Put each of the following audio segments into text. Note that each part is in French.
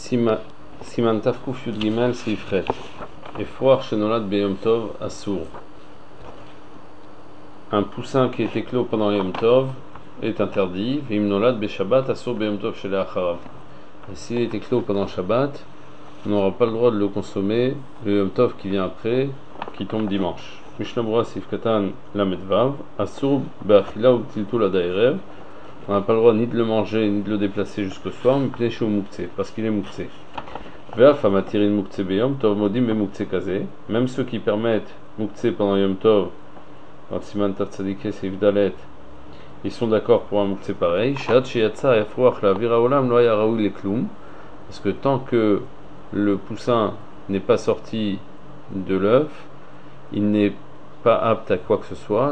Siman Tafkuf Yud Gimel Seifret. Efroar Shenolad Beyom Tov Assour. Un poussin qui est éclos pendant Yom Tov est interdit. Vim Nolad Beshabbat Assour Beyom Tov Shele Acharav. Et s'il est éclos pendant Shabbat, on n'aura pas le droit de le consommer le Yom Tov qui vient après, qui tombe dimanche. Mishnah Berurah Seif Katan Lamed Vav Assour Be'achila ou Tiltul Adaerev. On n'a pas le droit ni de le manger ni de le déplacer jusqu'au soir, mais pnei au mouktsé, parce qu'il est mouktsé. Ve'afamatirin mouktsé beyom tov modim be mouktsé kazé. Même ceux qui permettent mouktsé pendant Yom Tov, dans Siman Tav Tzadikeh Seif Dalet, ils sont d'accord pour un mouktsé pareil. She'ad sheyatsa efroach la'avir ha'olam lo haya raoui leklum, parce que tant que le poussin n'est pas sorti de l'œuf, il n'est pas apte à quoi que ce soit.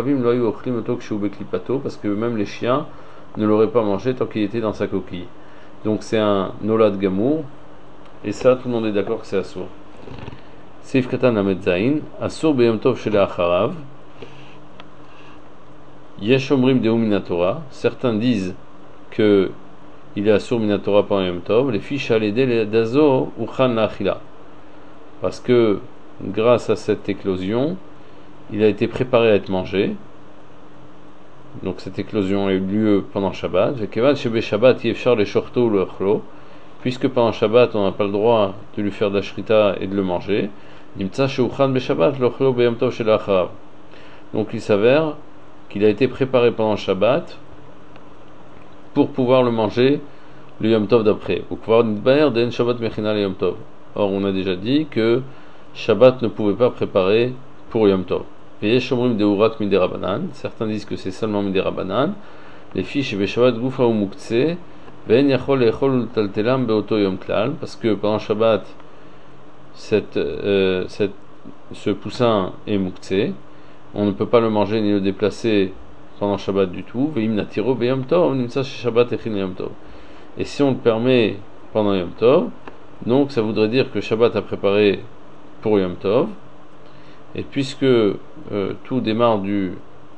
Parce que même les chiens ne l'auraient pas mangé tant qu'il était dans sa coquille. Donc c'est un nolad gamour, et ça tout le monde est d'accord que c'est assour. Seif katan lamed zayin, assour beyom tov shele acharav. Yesh omrim deu minatora. Certains disent que il est assour minatora pendant yom tov. Les fiches à l'aider d'azo ou chan la'achila. Parce que grâce à cette éclosion, il a été préparé à être mangé. Donc cette éclosion a eu lieu pendant Shabbat. Puisque pendant Shabbat on n'a pas le droit de lui faire de la shrita et de le manger. Donc il s'avère qu'il a été préparé pendant Shabbat pour pouvoir le manger le Yom Tov d'après. Or on a déjà dit que Shabbat ne pouvait pas préparer pour Yom Tov. Certains disent que c'est seulement Midei Rabbanan. Les fiches Beshabbat Gufa ou Mouktsé, parce que pendant Shabbat, ce poussin est Mouktsé. On ne peut pas le manger ni le déplacer pendant Shabbat du tout. Et si on le permet pendant Yom Tov, donc ça voudrait dire que Shabbat a préparé pour Yom Tov. Et puisque tout démarre du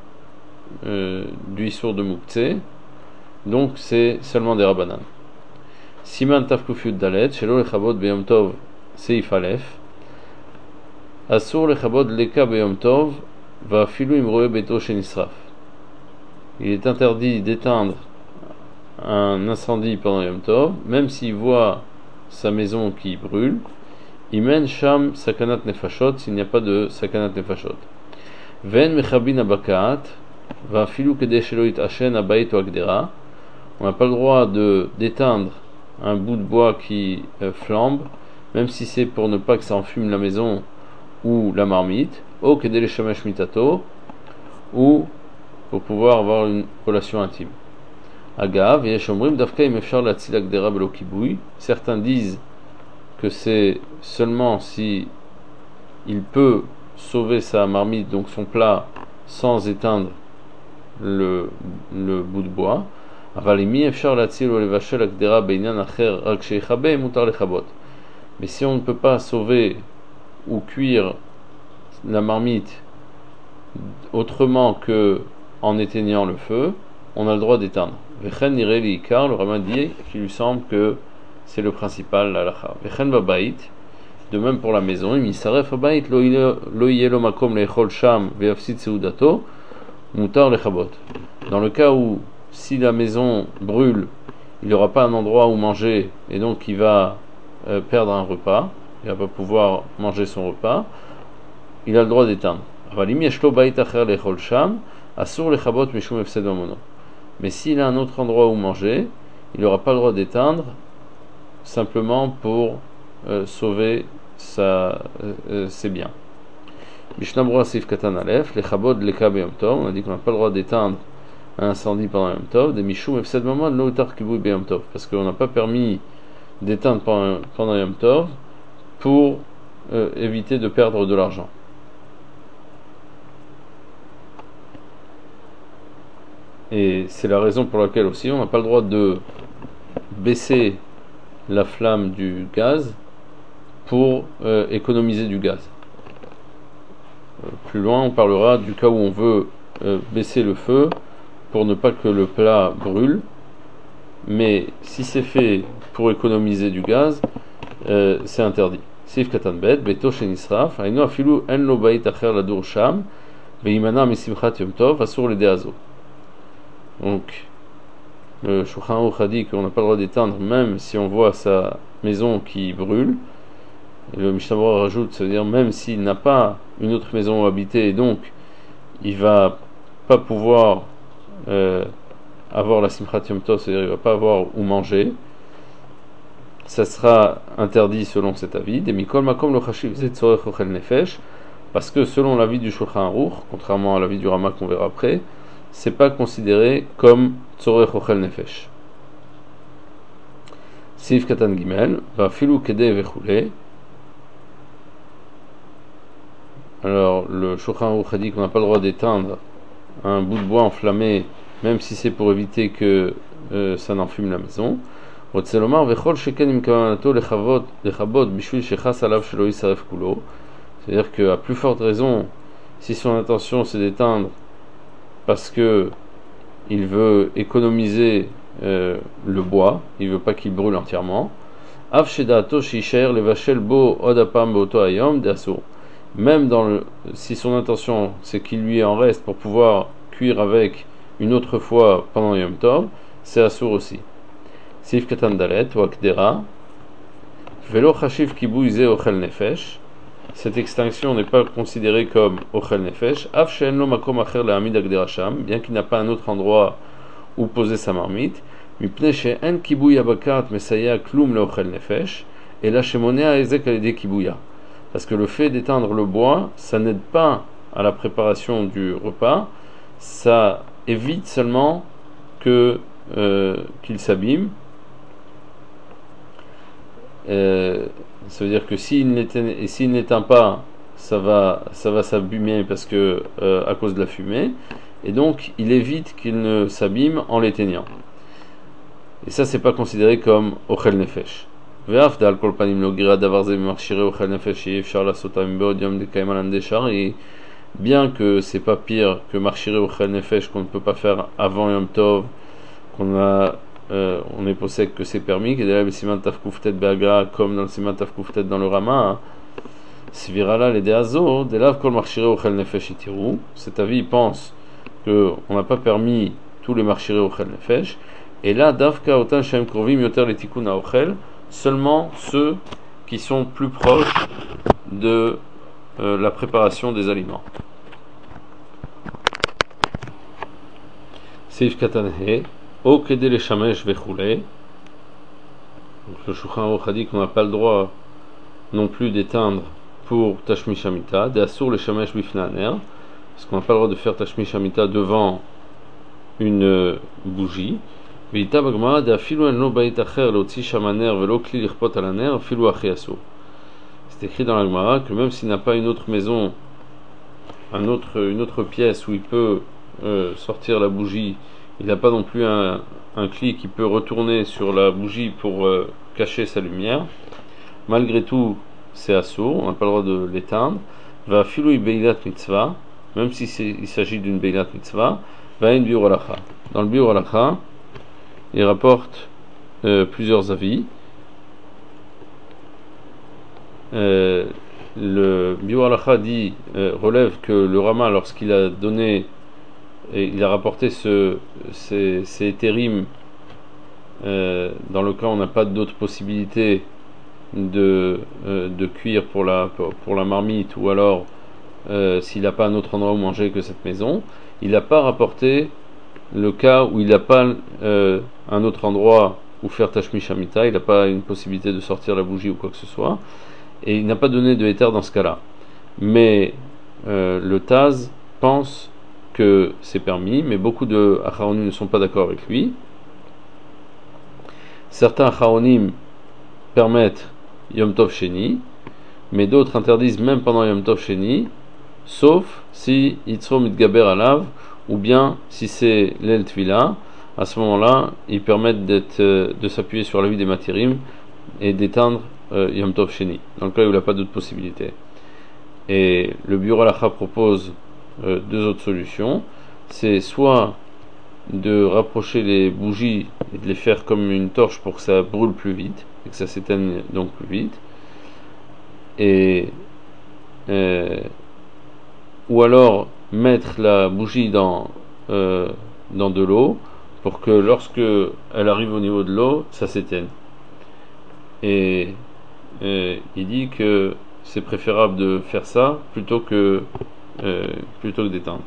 Issour de Mouktsé, donc c'est seulement des Rabbanan. Siman Tafkuf Yud Dalet, Shelo Lechabod Beyom Tov Seif Aleph, Assour Lechabod Leka Beyom Tov, Va Filu Imroe Beto Shenisraf. Il est interdit d'éteindre un incendie pendant Yom Tov, même s'il voit sa maison qui brûle. Imen sham sakanat nefashot, s'il n'y a pas de sakanat nefashot. Ven mechabin abakaat, va filou kede shelo itashen abayit ou agdera. On n'a pas le droit d'éteindre un bout de bois qui flambe, même si c'est pour ne pas que ça enfume la maison ou la marmite, ou kede le shamesh mitato, ou pour pouvoir avoir une relation intime. Agav, yesh omrim dafka im efshar latzil agdera belo kibui. Certains disent que c'est seulement si il peut sauver sa marmite, donc son plat, sans éteindre le bout de bois. Mais si on ne peut pas sauver ou cuire la marmite autrement que en éteignant le feu, on a le droit d'éteindre. Le Rama dit qu'il lui semble que c'est le principal l'alacha. De même pour la maison, dans le cas où si la maison brûle, il n'y aura pas un endroit où manger et donc il va perdre un repas, il ne va pas pouvoir manger son repas, il a le droit d'éteindre. Mais s'il a un autre endroit où manger, il n'aura pas le droit d'éteindre simplement pour sauver ses biens. Mishnah Berurah Seif Katan Aleph, Lechabod Leka Beyom Tov, on a dit qu'on n'a pas le droit d'éteindre un incendie pendant Yom Tov, des Mishum Efsed Mamad Lo Utar Kibui Beyom Tov, parce qu'on n'a pas permis d'éteindre pendant Yom Tov pour éviter de perdre de l'argent. Et c'est la raison pour laquelle aussi on n'a pas le droit de baisser la flamme du gaz pour économiser du gaz. Plus loin, on parlera du cas où on veut baisser le feu pour ne pas que le plat brûle, mais si c'est fait pour économiser du gaz, c'est interdit. Sif katan bet, beto shenisraf, aïno afilu en lo bait acher ladur sham, veimana misimchat yom tov, asur le deazo. Donc, le Shulchan Aruch a dit qu'on n'a pas le droit d'éteindre même si on voit sa maison qui brûle. Et le Mishnah Berurah rajoute, ça veut dire même s'il n'a pas une autre maison où habiter, et donc il va pas pouvoir avoir la Simchat Yom Tov, c'est-à-dire il va pas avoir où manger, ça sera interdit selon cet avis. Des Mikol Makom lo Chashiv Zet Tzorech Ochel Nefesh, parce que selon l'avis du Shulchan Aruch, contrairement à l'avis du Rama qu'on verra après, c'est pas considéré comme Tzorech Ochel Nefesh. Sif Katan Gimel, va Filou Kede Vechule. Alors, le Shulchan Aruch a dit qu'on n'a pas le droit d'éteindre un bout de bois enflammé, même si c'est pour éviter que ça n'enfume la maison. C'est-à-dire qu'à plus forte raison, si son intention c'est d'éteindre parce que il veut économiser le bois, il veut pas qu'il brûle entièrement. Même si son intention c'est qu'il lui en reste pour pouvoir cuire avec une autre fois pendant Yom Tov, c'est assour aussi. Sif katan dalet ou akdera, velo chashiv kibouy ze ochel nefesh. Cette extinction n'est pas considérée comme ochel nefesh. Af she'en lo makom acher le'amid akdera sham, bien qu'il n'a pas un autre endroit où poser sa marmite. Mipnei she'en kibouy abakat mesaya klum le'ochel nefesh, et la shemonea ezek alide kibouya. Parce que le fait d'éteindre le bois, ça n'aide pas à la préparation du repas, ça évite seulement qu'il s'abîme. Ça veut dire que s'il n'éteint pas, ça va s'abîmer parce que à cause de la fumée, et donc il évite qu'il ne s'abîme en l'éteignant. Et ça, c'est pas considéré comme ochel nefesh. Ve'af dal kol panim lo gira davar ze marchire ochel nefesh efshar la sota mbeod yom de kaimalan deshar, et bien que c'est pas pire que marchire ochel nefesh qu'on ne peut pas faire avant Yom Tov, on est possède que c'est permis, que le siman tafkouftet beagra, comme dans le siman tafkouftet dans le Rama, svirala les deazo, delav kol marchire ochel nefesh itiru. Cet avis il pense que on n'a pas permis tous les marchire ochel nefesh, et là davka otan shem krovim yoter les tikkun ochel, seulement ceux qui sont plus proches de la préparation des aliments. Seif katanhe. O kede le shamesh vechule. Le Shulchan Aruch a dit qu'on n'a pas le droit non plus d'éteindre pour tashmish hamita, de assour le shamesh bifnaner, parce qu'on n'a pas le droit de faire tashmish hamita devant une bougie. Veita bagmara de afilu en lo bait acher l'otzi shamaner velo kli lichpot alaner afilu achi assour. C'est écrit dans la Gemara que même s'il n'a pas une autre maison, une autre pièce où il peut sortir la bougie, il n'a pas non plus un cli qui peut retourner sur la bougie pour cacher sa lumière. Malgré tout, c'est assour, on n'a pas le droit de l'éteindre. Va filou beilat mitzvah, même si il s'agit d'une beilat mitzvah. Va une biur halacha. Dans le biur halacha, il rapporte plusieurs avis. Le biur halacha dit relève que le Rama, lorsqu'il a donné et il a rapporté ces éthérimes dans le cas où on n'a pas d'autre possibilité de cuire pour la marmite, ou alors s'il n'a pas un autre endroit où manger que cette maison. Il n'a pas rapporté le cas où il n'a pas un autre endroit où faire tashmish hamita, il n'a pas une possibilité de sortir la bougie ou quoi que ce soit, et il n'a pas donné de éther dans ce cas-là. Mais le Taz pense que c'est permis, mais beaucoup de Acharonim ne sont pas d'accord avec lui. Certains Acharonim permettent Yom Tov Sheni, mais d'autres interdisent même pendant Yom Tov Sheni, sauf si Yitzro Mitgaber Alav, ou bien si c'est l'El Tvila. À ce moment-là, ils permettent de s'appuyer sur l'avis des Matirim et d'éteindre Yom Tov Sheni, dans le cas où il n'a pas d'autre possibilité. Et le Biur Halacha propose deux autres solutions. C'est soit de rapprocher les bougies et de les faire comme une torche pour que ça brûle plus vite et que ça s'éteigne donc plus vite, et ou alors mettre la bougie dans de l'eau pour que lorsque elle arrive au niveau de l'eau, ça s'éteigne. Et il dit que c'est préférable de faire ça plutôt que d'éteindre.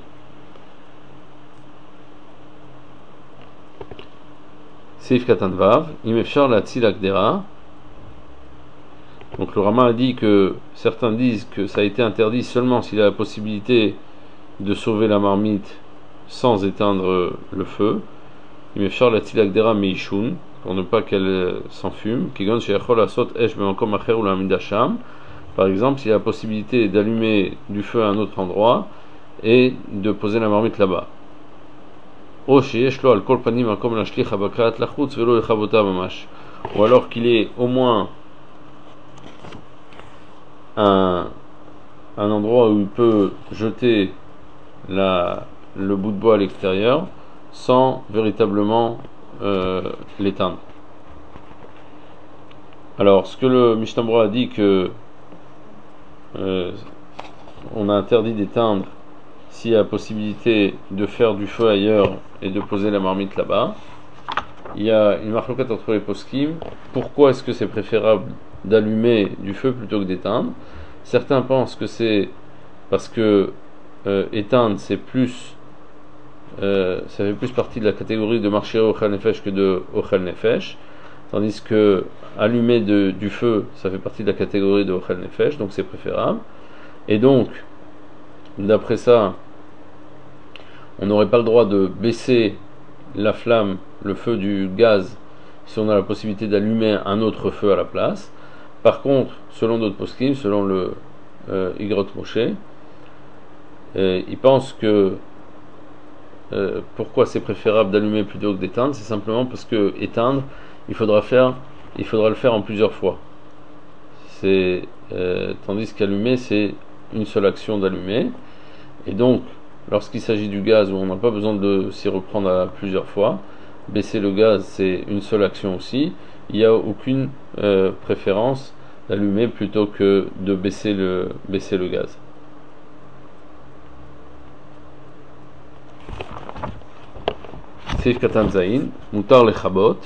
Seif Katan Vav, Imefchar la Tzilakdera. Donc le Rama a dit que certains disent que ça a été interdit seulement s'il a la possibilité de sauver la marmite sans éteindre le feu. Imefchar la Tzilakdera Meishun, pour ne pas qu'elle s'enfume. Kigon Sheyachol Asot Esh Bemankom Acher ou la Midasham. Par exemple, s'il y a la possibilité d'allumer du feu à un autre endroit et de poser la marmite là-bas. Ou alors qu'il est au moins un endroit où il peut jeter le bout de bois à l'extérieur sans véritablement l'éteindre. Alors, ce que le Mishnah Berurah a dit que on a interdit d'éteindre s'il y a la possibilité de faire du feu ailleurs et de poser la marmite là-bas. Il y a une marloquette entre les poskim. Pourquoi est-ce que c'est préférable d'allumer du feu plutôt que d'éteindre? Certains pensent que c'est parce que éteindre c'est plus ça fait plus partie de la catégorie de marcher Ochel Nefesh que de Ochel Nefesh, tandis que allumer du feu ça fait partie de la catégorie de Ochel Nefesh, donc c'est préférable. Et donc d'après ça on n'aurait pas le droit de baisser la flamme, le feu du gaz, si on a la possibilité d'allumer un autre feu à la place. Par contre, selon d'autres poskim, selon le Igrot Moshe, ils pensent que pourquoi c'est préférable d'allumer plutôt que d'éteindre, c'est simplement parce que éteindre, il faudra le faire en plusieurs fois. Tandis qu'allumer, c'est une seule action d'allumer. Et donc, lorsqu'il s'agit du gaz où on n'a pas besoin de s'y reprendre à plusieurs fois, baisser le gaz c'est une seule action aussi. Il n'y a aucune préférence d'allumer plutôt que de baisser le gaz. Seif Katan Zain, Mutar Lechabot.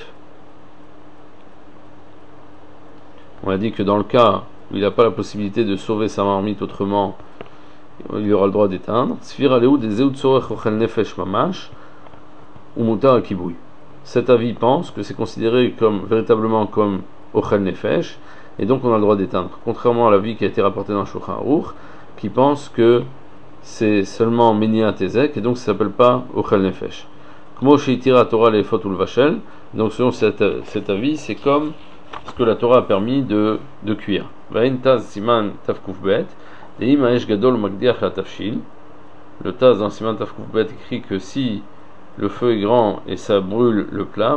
On a dit que dans le cas où il n'a pas la possibilité de sauver sa marmite autrement, il aura le droit d'éteindre. Sfir Aleu des Eud Sorech Ochel Nefesh Mamash ou Mutar Akiboui. Cet avis pense que c'est considéré véritablement comme Ochel Nefesh, et donc on a le droit d'éteindre. Contrairement à l'avis qui a été rapporté dans Shulchan Aruch, qui pense que c'est seulement Menia Tezek, et donc ça ne s'appelle pas Ochel Nefesh. Kmo Sheitira Torah Lefot ou Vachel. Donc selon cet avis, c'est comme ce que la Torah a permis de cuire. Vain Taz Siman Tavkufbet. Le Taz dans Siman Tavkufbet écrit que si le feu est grand et ça brûle le plat,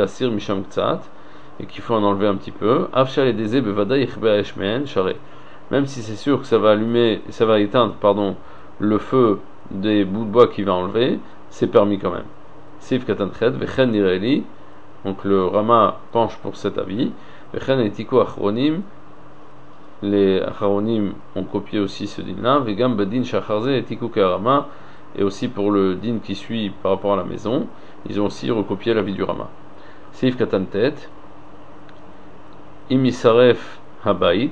et qu'il faut en enlever un petit peu, même si c'est sûr que ça va éteindre le feu des bouts de bois qu'il va enlever, c'est permis quand même. Sif Katanchet, Vechen Nireli, donc le Rama penche pour cet avis. Vechen Etiko Achronim, les Acharonim ont copié aussi ce din-là. Vegam Badin Shacharze Etiko Karama, et aussi pour le din qui suit par rapport à la maison, ils ont aussi recopié l'avis du Rama. Sif Katantet, Imisaref Habait,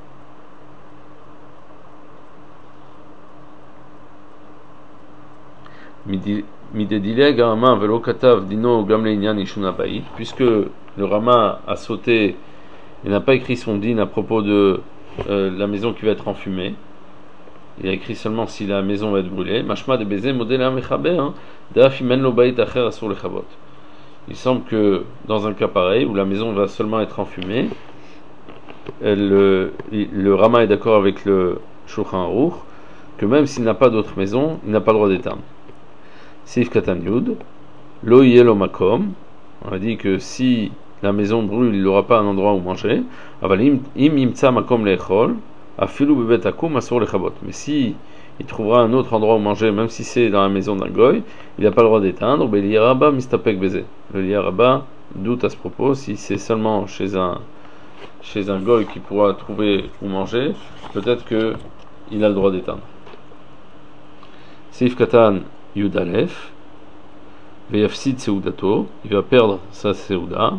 Midedileg Rama Velo Katav Dino Gamle Inyan Ishun Habait, puisque le Rama a sauté et n'a pas écrit son din à propos de la maison qui va être enfumée. Il a écrit seulement si la maison va être brûlée. Mashma de baiser modèle amechaber, d'afimen lo bait acher asur lechabot. Il semble que dans un cas pareil où la maison va seulement être enfumée, le Rama est d'accord avec le Shulchan Aruch que même s'il n'a pas d'autre maison, il n'a pas le droit d'éteindre. Sif Katan Yud, lo yelo makom. On a dit que si la maison brûle, il n'aura pas un endroit où manger. Avalim im imtsa makom lechol. Mais si il trouvera un autre endroit où manger, même si c'est dans la maison d'un goy, il n'a pas le droit d'éteindre. Ben l'Iyaraba mistapek baiser. Le Iyaraba doute à ce propos, si c'est seulement chez un goy qui pourra trouver où manger, peut-être que il a le droit d'éteindre. Seif Katan Yudalef, Veyafsid Seudato, il va perdre sa Seuda.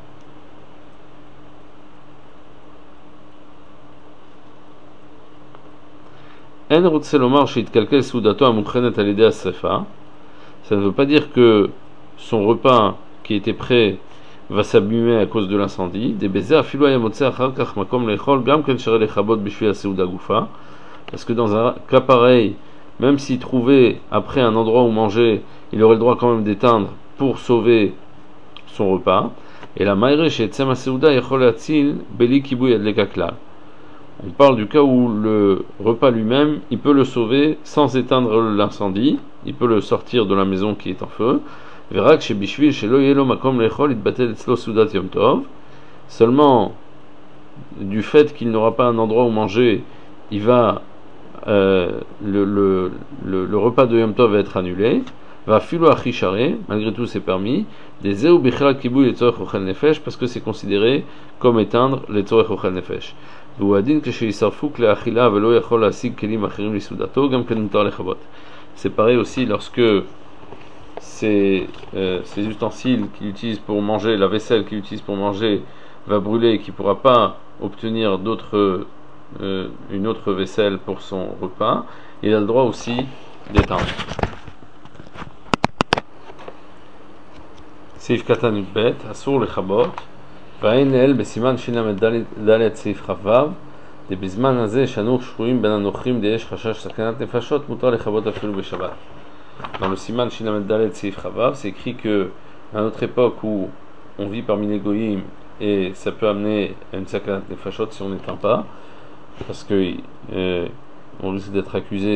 En Rutselomar Shit Kalkel Seudato Amukrenet Alide Asrefa. Ça ne veut pas dire que son repas qui était prêt va s'abîmer à cause de l'incendie. Parce que dans un cas pareil, même s'il trouvait après un endroit où manger, il aurait le droit quand même d'éteindre pour sauver son repas. Et la maïre chez Tzema Seuda yechol atzil beli kibouy adlekaklal. On parle du cas où le repas lui-même, il peut le sauver sans éteindre l'incendie, il peut le sortir de la maison qui est en feu. Seulement, du fait qu'il n'aura pas un endroit où manger, il va le repas de Yom Tov va être annulé. Va filo achishare, malgré tout c'est permis. Des eo bichal kibou les tzorech ochel nefesh, parce que c'est considéré comme éteindre les tzorech ochel nefesh. C'est pareil aussi lorsque ces ustensiles qu'il utilise pour manger, la vaisselle qu'il utilise pour manger, va brûler et qu'il ne pourra pas obtenir une autre vaisselle pour son repas, il a le droit aussi d'éteindre. Seif Katan Yudbet, Asur Lechabot, Vain El Besiman Shinamet Dalet Seif Chavav, de Bizman Azeh Shanur Shruim Ben Anochrim Deesh Chashash Sakanat Nefashot Mutar Lechabot Afilu Beshabbat. Dans le Siman Shinamet Dalet Seif Chavav, c'est écrit que à notre époque où on vit parmi les goyim et ça peut amener à une Sakanat Nefashot si on n'éteint pas, parce que on risque d'être accusé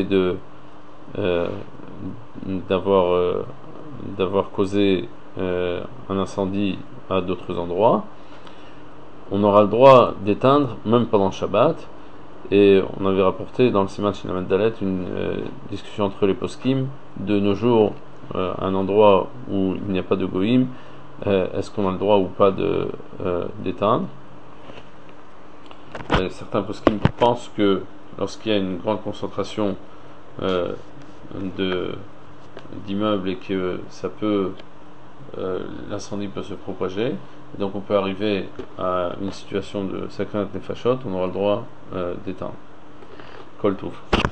d'avoir causé un incendie à d'autres endroits. On aura le droit d'éteindre même pendant le Shabbat, et on avait rapporté dans le Siman Shinamet Dalet une discussion entre les poskim. De nos jours, un endroit où il n'y a pas de goïm, est-ce qu'on a le droit ou pas d'éteindre? Certains poskim pensent que lorsqu'il y a une grande concentration d'immeubles et que l'incendie peut se propager, et donc on peut arriver à une situation de sakranat nefashot, on aura le droit d'éteindre. Kol Tuv.